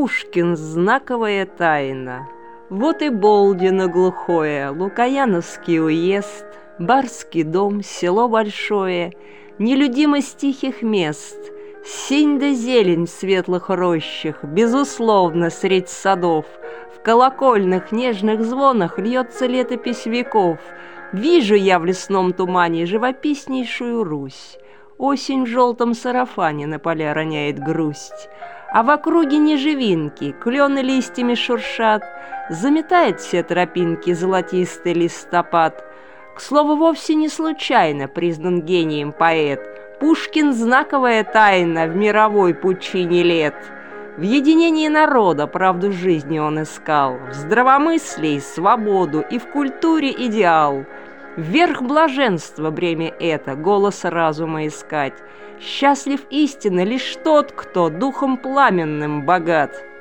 Пушкин — знаковая тайна. Вот и Болдино глухое, Лукояновский уезд, барский дом, село большое, нелюдимость тихих мест, синь да зелень в светлых рощах, безусловно, средь садов, в колокольных нежных звонах льется летопись веков. Вижу я в лесном тумане живописнейшую Русь. Осень в желтом сарафане на поля роняет грусть, а в округе неживинки, клены листьями шуршат, заметает все тропинки золотистый листопад. К слову, вовсе не случайно признан гением поэт. Пушкин — знаковая тайна в мировой пучине лет. В единении народа правду жизни он искал, в здравомыслии свободу и в культуре идеал. Вверх блаженства бремя это, голос разума искать. Счастлив истинно лишь тот, кто духом пламенным богат.